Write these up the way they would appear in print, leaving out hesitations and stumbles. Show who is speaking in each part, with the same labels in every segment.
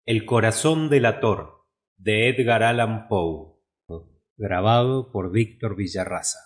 Speaker 1: El corazón delator, de Edgar Allan Poe. Grabado por Víctor Villarraza.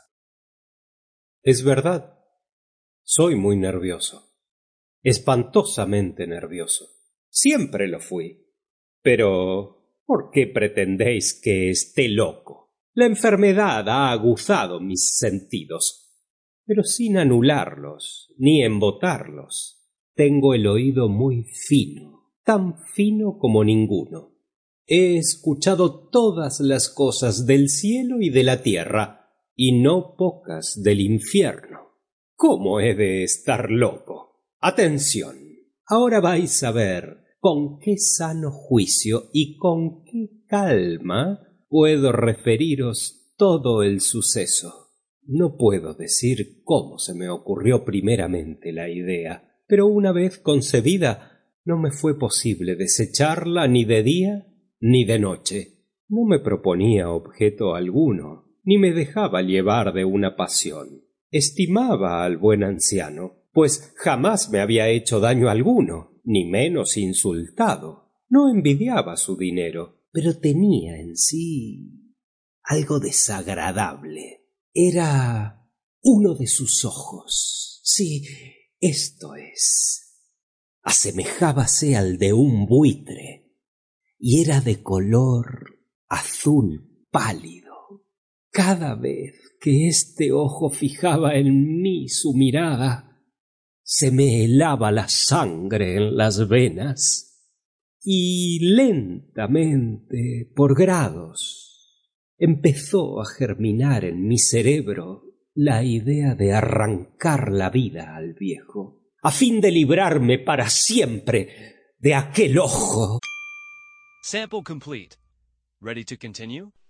Speaker 1: Es verdad, soy muy nervioso. Espantosamente nervioso. Siempre lo fui. Pero, ¿por qué pretendéis que esté loco? La enfermedad ha aguzado mis sentidos, pero sin anularlos ni embotarlos. Tengo el oído muy fino, tan fino como ninguno. He escuchado todas las cosas del cielo y de la tierra, y no pocas del infierno. ¿Cómo he de estar loco? Atención. Ahora vais a ver con qué sano juicio y con qué calma puedo referiros todo el suceso. No puedo decir cómo se me ocurrió primeramente la idea, pero una vez concebida, no me fue posible desecharla ni de día ni de noche. No me proponía objeto alguno, ni me dejaba llevar de una pasión. Estimaba al buen anciano, pues jamás me había hecho daño alguno, ni menos insultado. No envidiaba su dinero, pero tenía en sí algo desagradable. Era uno de sus ojos. Sí, esto es. Asemejábase al de un buitre, y era de color azul pálido. Cada vez que este ojo fijaba en mí su mirada, se me helaba la sangre en las venas, y lentamente, por grados, empezó a germinar en mi cerebro la idea de arrancar la vida al viejo, a fin de librarme para siempre de aquel ojo.
Speaker 2: Sample complete. Ready to continue?